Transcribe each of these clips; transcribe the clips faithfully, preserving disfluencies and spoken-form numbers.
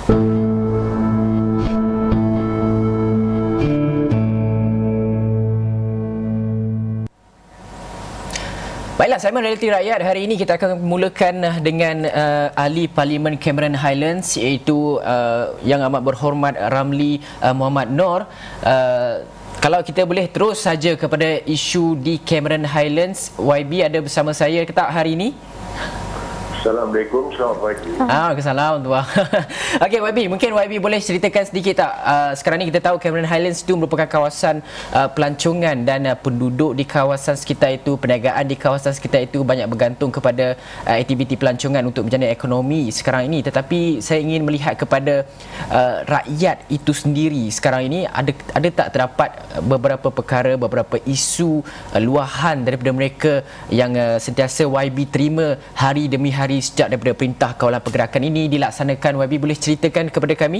Baiklah, segmen Realiti Rakyat hari ini kita akan mulakan dengan uh, Ahli Parlimen Cameron Highlands, iaitu uh, Yang Amat Berhormat Ramli uh, Mohamed Noor. Uh, kalau kita boleh terus saja kepada isu di Cameron Highlands, Y B ada bersama saya ke tak hari ini? Assalamualaikum, selamat pagi. Ah, Waalaikumsalam tuan. Okey Y B, mungkin Y B boleh ceritakan sedikit tak, uh, sekarang ni kita tahu Cameron Highlands itu merupakan kawasan uh, pelancongan dan uh, penduduk di kawasan sekitar itu, perniagaan di kawasan sekitar itu banyak bergantung kepada uh, aktiviti pelancongan untuk menjana ekonomi sekarang ini. Tetapi saya ingin melihat kepada uh, rakyat itu sendiri sekarang ini, ada ada tak terdapat beberapa perkara, beberapa isu uh, luahan daripada mereka yang uh, sentiasa Y B terima hari demi hari sejak daripada perintah kawalan pergerakan ini dilaksanakan. Y B boleh ceritakan kepada kami?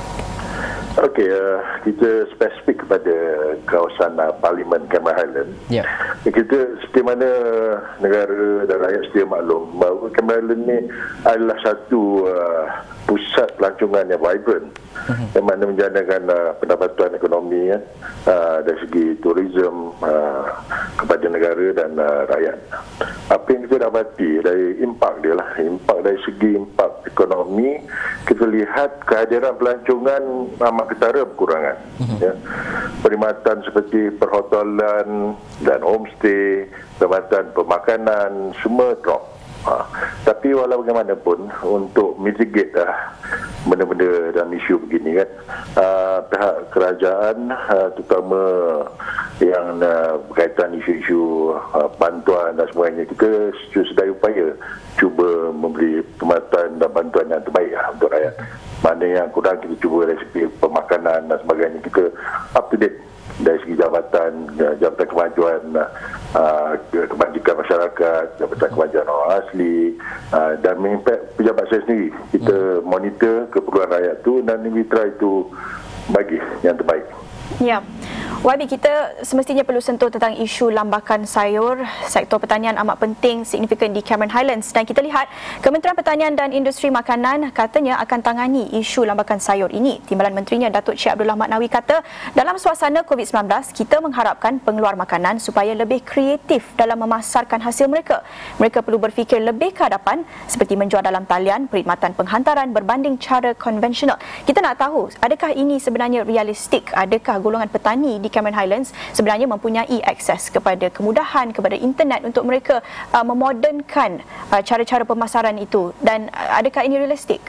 Okey, uh, kita spesifik kepada kawasan uh, Parlimen Cameron Highlands. Ya. Kita seperti mana negara dan rakyat sedia maklum bahawa Cameron Highlands ni adalah satu uh, pusat pelancongan yang vibrant, uh-huh. yang mana menjanakan uh, pendapatan ekonomi ya, uh, dari segi tourism uh, kepada negara dan uh, rakyat. Apa yang kita dapati dari impak dia lah, impak dari segi impak ekonomi, kita lihat kehadiran pelancongan amat ketara berkurangan. Uh-huh. Ya. Perkhidmatan seperti perhotelan dan homestay, perkhidmatan pemakanan, semua drop. Ha. Tapi walau bagaimanapun, untuk mitigate uh, benda-benda dan isu begini kan, uh, pihak kerajaan uh, terutama yang uh, berkaitan isu-isu uh, bantuan dan sebagainya, kita sedaya upaya cuba memberi perkhidmatan dan bantuan yang terbaik uh, untuk rakyat. Mana yang kurang kita cuba dari segi pemakanan dan sebagainya, kita up to date dari segi jabatan, jabatan kemajuan uh, kebajikan masyarakat, jabatan kemajuan orang asli, uh, dan pejabat saya sendiri. Kita monitor keperluan rakyat tu dan mitra itu bagi yang terbaik. Ya. Y B, kita semestinya perlu sentuh tentang isu lambakan sayur. Sektor pertanian amat penting, signifikan di Cameron Highlands, dan kita lihat Kementerian Pertanian dan Industri Makanan katanya akan tangani isu lambakan sayur ini. Timbalan Menterinya Datuk Syed Abdullah Maknawi kata, dalam suasana covid sembilan belas, kita mengharapkan pengeluar makanan supaya lebih kreatif dalam memasarkan hasil mereka. Mereka perlu berfikir lebih ke hadapan, seperti menjual dalam talian, perkhidmatan penghantaran berbanding cara konvensional. Kita nak tahu, adakah ini sebenarnya realistik? Adakah golongan petani di Cameron Highlands sebenarnya mempunyai akses kepada kemudahan, kepada internet untuk mereka uh, memodernkan uh, cara-cara pemasaran itu, dan uh, adakah ini realistik?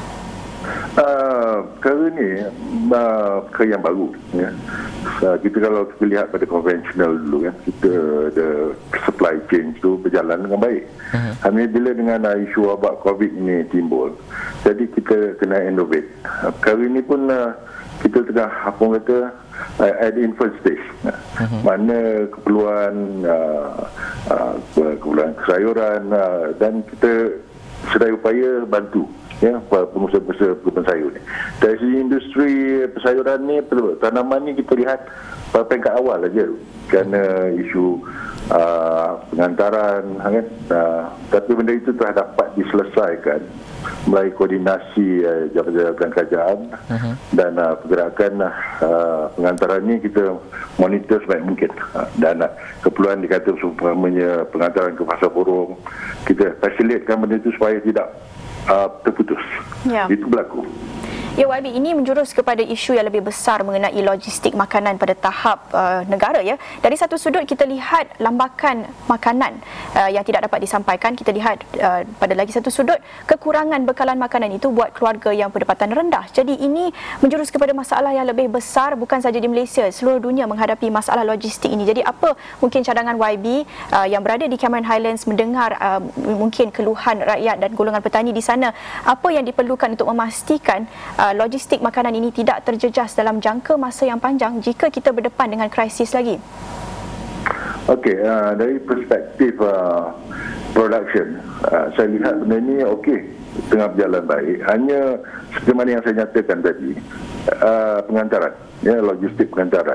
Uh, perkara ni uh, perkara yang baru ya. Uh, kita kalau kita lihat pada konvensional dulu ya, kita ada supply chain itu berjalan dengan baik. Uh-huh. Hanya bila dengan uh, isu wabak COVID ini timbul, jadi kita kena innovate. Uh, perkara ini pun uh, kita tengah apa orang kata uh, at infant stage, uh-huh. mana keperluan uh, uh, keperluan kesayuran uh, dan kita sedaya upaya bantu ya pengusaha-pengusaha perkebunan sayur ni. Dari segi industri persayuran ni, tanaman ni kita lihat pada peringkat awal aja kerana isu uh, pengantaran kan. Uh, tapi benda itu telah dapat diselesaikan melalui koordinasi uh, jabatan-jabatan kerajaan, uh-huh. dan uh, pergerakan uh, pengantaran ni kita monitor sebaik mungkin, uh, dan uh, keperluan dikata seumpamanya pengantaran ke pasar burung, kita facilitatekan benda itu supaya tidak uh, terputus. Ya. Itu berlaku. Ya, Y B, ini menjurus kepada isu yang lebih besar mengenai logistik makanan pada tahap uh, negara ya. Dari satu sudut kita lihat lambakan makanan uh, yang tidak dapat disampaikan, kita lihat uh, pada lagi satu sudut kekurangan bekalan makanan itu buat keluarga yang pendapatan rendah. Jadi ini menjurus kepada masalah yang lebih besar, bukan saja di Malaysia, seluruh dunia menghadapi masalah logistik ini. Jadi apa mungkin cadangan Y B uh, yang berada di Cameron Highlands mendengar uh, mungkin keluhan rakyat dan golongan petani di sana, apa yang diperlukan untuk memastikan uh, logistik makanan ini tidak terjejas dalam jangka masa yang panjang jika kita berdepan dengan krisis lagi? Okey, uh, dari perspektif uh, production, uh, saya lihat benda ini okey, tengah berjalan baik. Hanya seperti mana yang saya nyatakan tadi, uh, pengantaran, ya, logistik pengantaran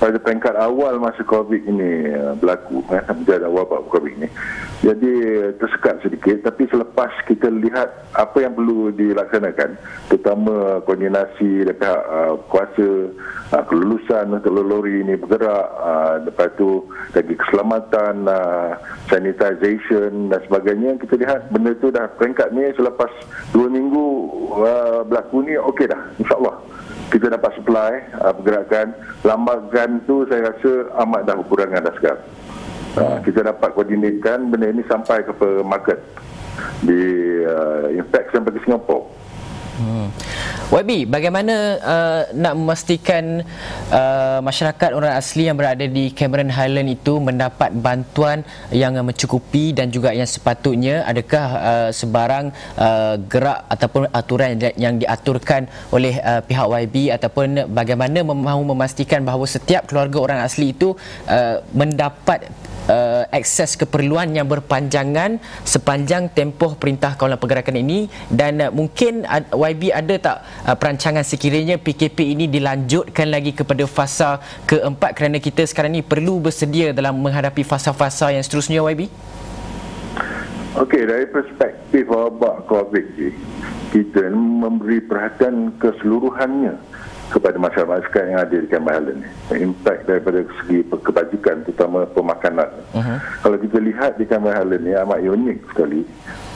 pada peringkat awal masa COVID ini uh, berlaku, eh, berjaya wabak COVID ini. Jadi tersekat sedikit, tapi selepas kita lihat apa yang perlu dilaksanakan, terutama koordinasi dari pihak uh, kuasa, uh, kelulusan untuk lori ini bergerak, uh, lepas tu lagi keselamatan, uh, sanitization dan sebagainya, kita lihat benda tu dah peringkat ni selepas dua minggu uh, berlaku ni okey dah, insyaAllah kita dapat supply uh, pergerakan. Lambakan tu saya rasa amat dah berkurangan dah sekarang. Uh, kita dapat koordinatkan benda ini sampai ke market di uh, in fact sampai ke Singapura. Hmm. Y B, bagaimana uh, nak memastikan uh, masyarakat orang asli yang berada di Cameron Highland itu mendapat bantuan yang mencukupi dan juga yang sepatutnya? Adakah uh, sebarang uh, gerak ataupun aturan yang diaturkan oleh uh, pihak Y B, ataupun bagaimana mahu memastikan bahawa setiap keluarga orang asli itu uh, mendapat Uh, akses keperluan yang berpanjangan sepanjang tempoh Perintah Kawalan Pergerakan ini? Dan uh, mungkin uh, Y B ada tak uh, perancangan sekiranya P K P ini dilanjutkan lagi kepada fasa keempat, kerana kita sekarang ini perlu bersedia dalam menghadapi fasa-fasa yang seterusnya, Y B? Okey, dari perspektif wabak COVID ini, kita memberi perhatian keseluruhannya kepada masyarakat yang ada di Cameron Highland ni. Impact daripada segi kebajikan, terutama pemakanan. Uh-huh. Kalau kita lihat di Cameron Highland ni amat unik sekali.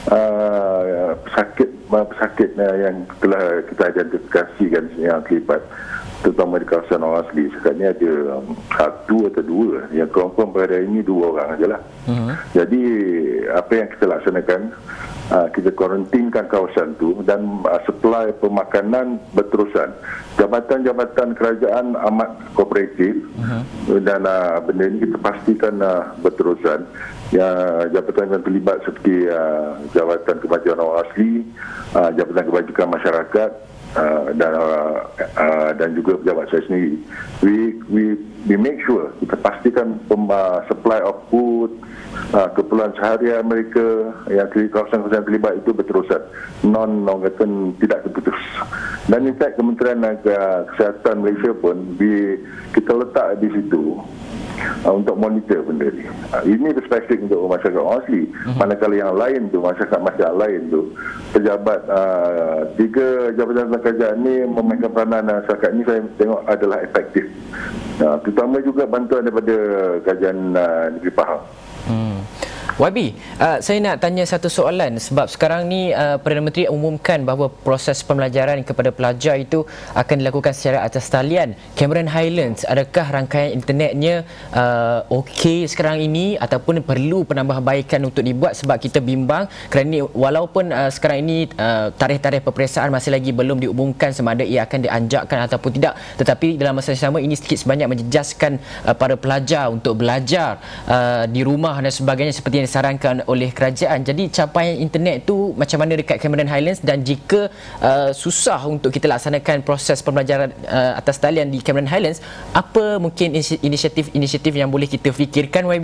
Uh, pesakit pesakit yang telah kita identifikasikan yang terlibat, terutama di kawasan orang asli, sekarang ni ada um, satu atau dua. Yang confirm pada hari ini dua orang sajalah. Uh-huh. Jadi apa yang kita laksanakan, Uh, kita kuarantinkan kawasan tu dan uh, supply pemakanan berterusan. Jabatan-jabatan kerajaan amat kooperatif, uh-huh. dan uh, benda ini kita pastikan uh, berterusan. Ya, jabatan yang terlibat seperti uh, Jabatan Kemajuan Orang Asli, uh, Jabatan Kebajikan Masyarakat, uh, dan uh, uh, dan juga pejabat saya sendiri. We we we make sure kita pastikan pem, uh, supply of food, Uh, keperluan seharian mereka yang di kawasan-kawasan terlibat itu berterusan, non non kata tidak terputus. Dan in fact Kementerian uh, Kesihatan Malaysia pun di, kita letak di situ uh, untuk monitor benda ni. Uh, ini spesifik untuk masyarakat orang asli. Uh-huh. Manakala yang lain tu, masyarakat masyarakat lain tu, pejabat uh, tiga jabatan kerajaan ni memainkan peranan masyarakat ni saya tengok adalah efektif. Uh, terutama juga bantuan daripada Kerajaan uh, Negeri Pahang. Hmm. Y B, uh, saya nak tanya satu soalan, sebab sekarang ni uh, Perdana Menteri umumkan bahawa proses pembelajaran kepada pelajar itu akan dilakukan secara atas talian. Cameron Highlands, adakah rangkaian internetnya uh, okey sekarang ini ataupun perlu penambahbaikan untuk dibuat? Sebab kita bimbang kerana walaupun uh, sekarang ini uh, tarikh-tarikh peperiksaan masih lagi belum diumumkan sama ada ia akan dianjakkan ataupun tidak, tetapi dalam masa yang sama ini sedikit sebanyak menjejaskan uh, para pelajar untuk belajar uh, di rumah dan sebagainya seperti yang disarankan oleh kerajaan. Jadi capaian internet tu macam mana dekat Cameron Highlands, dan jika uh, susah untuk kita laksanakan proses pembelajaran uh, atas talian di Cameron Highlands, apa mungkin inisiatif-inisiatif yang boleh kita fikirkan, Y B?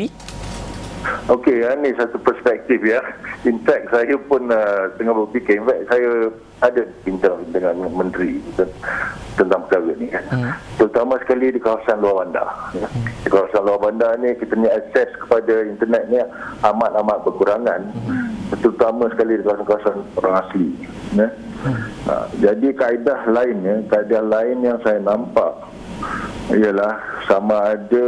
Okey, ini satu perspektif ya. In fact, saya pun uh, tengah berfikir. In fact, saya ada bincang dengan menteri tentang perkara ni kan. Hmm. Terutama sekali di kawasan luar bandar. Ya. Hmm. Di kawasan luar bandar ni kita ni akses kepada internet ni amat-amat berkurangan. Hmm. Terutama sekali di kawasan-kawasan orang asli. Ya. Hmm. Uh, jadi kaedah lainnya, kaedah lain yang saya nampak ialah sama ada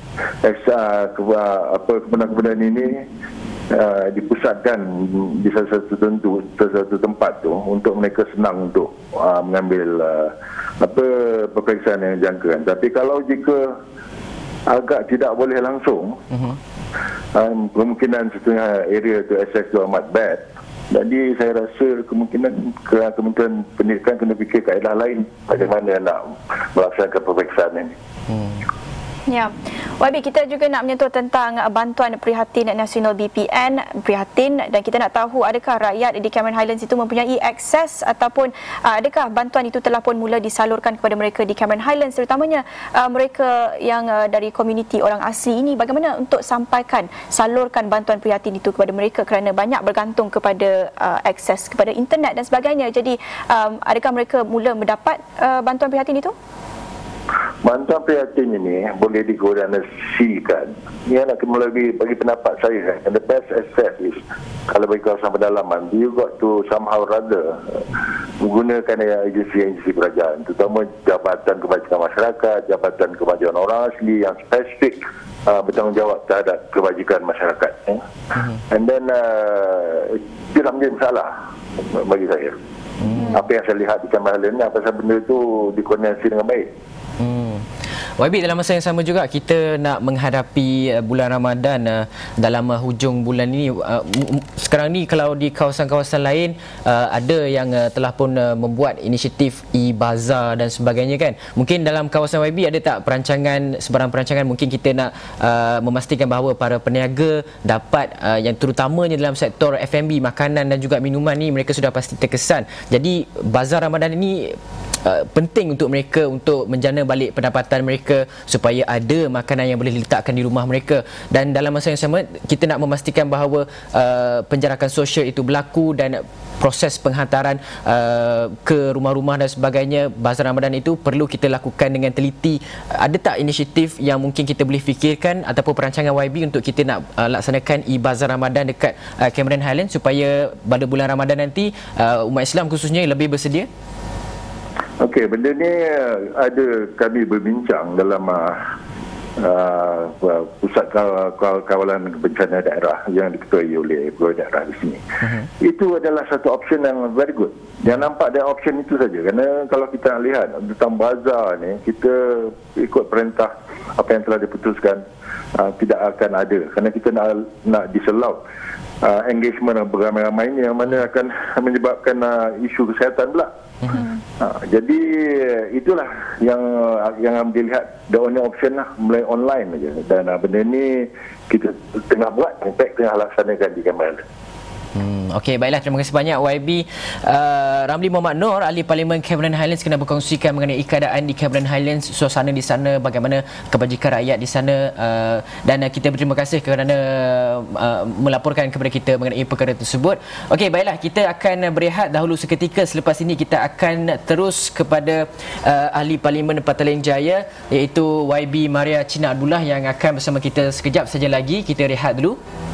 Eksa apa kebenaran-kebenaran ini uh, dipusatkan di satu tentu satu tempat tu untuk mereka senang untuk uh, mengambil uh, apa peperiksaan yang dijangkakan. Tapi kalau jika agak tidak boleh langsung, uh-huh. um, kemungkinan setengah area tu akses tu amat bad. Jadi saya rasa kemungkinan Kementerian Pendidikan kena fikir kaedah lain bagaimana nak melaksanakan peperiksaan ini. Hmm. Ya, Y B, kita juga nak menyentuh tentang bantuan prihatin nasional B P N, prihatin, dan kita nak tahu adakah rakyat di Cameron Highlands itu mempunyai akses ataupun uh, adakah bantuan itu telah pun mula disalurkan kepada mereka di Cameron Highlands, terutamanya uh, mereka yang uh, dari komuniti orang asli ini, bagaimana untuk sampaikan, salurkan bantuan prihatin itu kepada mereka kerana banyak bergantung kepada uh, akses kepada internet dan sebagainya. Jadi um, adakah mereka mula mendapat uh, bantuan prihatin itu? Bantuan prihatin ini boleh dikoordinasikan. Ini nak melalui bagi pendapat saya, and the best access is kalau bagi kawasan pedalaman, you got to somehow rather menggunakan agensi-agensi kerajaan, terutama Jabatan Kebajikan Masyarakat, Jabatan Kemajuan Orang Asli yang spesifik uh, bertanggungjawab terhadap kebajikan masyarakat. Eh. Uh-huh. And then uh, tidak menjadi masalah bagi saya. Hmm. Apa yang saya lihat di Cameron Highlands ni, apa pasal benda itu dikoordinasi dengan baik. Hmm. Y B, dalam masa yang sama juga kita nak menghadapi uh, bulan Ramadan uh, dalam uh, hujung bulan ini. Uh, sekarang ni kalau di kawasan-kawasan lain uh, ada yang uh, telah pun uh, membuat inisiatif e-bazar dan sebagainya kan. Mungkin dalam kawasan Y B ada tak perancangan, sebarang perancangan mungkin kita nak uh, memastikan bahawa para peniaga dapat uh, yang terutamanya dalam sektor F and B, makanan dan juga minuman ni mereka sudah pasti terkesan. Jadi bazar Ramadan ini Uh, penting untuk mereka untuk menjana balik pendapatan mereka supaya ada makanan yang boleh diletakkan di rumah mereka, dan dalam masa yang sama kita nak memastikan bahawa uh, penjarakan sosial itu berlaku dan proses penghantaran uh, ke rumah-rumah dan sebagainya bazar Ramadan itu perlu kita lakukan dengan teliti. Ada tak inisiatif yang mungkin kita boleh fikirkan ataupun perancangan Y B untuk kita nak uh, laksanakan e-bazar Ramadan dekat uh, Cameron Highlands supaya pada bulan Ramadan nanti uh, umat Islam khususnya lebih bersedia? Okey, benda ni ada kami berbincang dalam uh, uh, pusat kawalan bencana daerah yang diketuai oleh pegawai daerah di sini. Uh-huh. Itu adalah satu option yang very good. Yang nampak dia option itu saja, kerana kalau kita lihat tentang bazar ni, kita ikut perintah apa yang telah diputuskan uh, tidak akan ada, kerana kita nak nak diselau uh, engagement beramai-ramai ini yang mana akan menyebabkan uh, isu kesihatan pula. Hmm. Ha, jadi itulah yang yang dilihat the only option lah, mulai online aja, dan uh, benda ni kita tengah buat, impact tengah laksanakan di Cameron. Hmm, Okey, baiklah, terima kasih banyak Y B. uh, Ramli Muhammad Noor, Ahli Parlimen Cameron Highlands, kena berkongsikan mengenai keadaan di Cameron Highlands, suasana di sana, bagaimana kebajikan rakyat di sana, uh, dan uh, kita berterima kasih kerana uh, melaporkan kepada kita mengenai perkara tersebut. Okey, baiklah, kita akan berehat dahulu seketika. Selepas ini kita akan terus kepada uh, Ahli Parlimen Petaling Jaya, iaitu Y B Maria Cina Abdullah yang akan bersama kita sekejap saja lagi. Kita rehat dulu.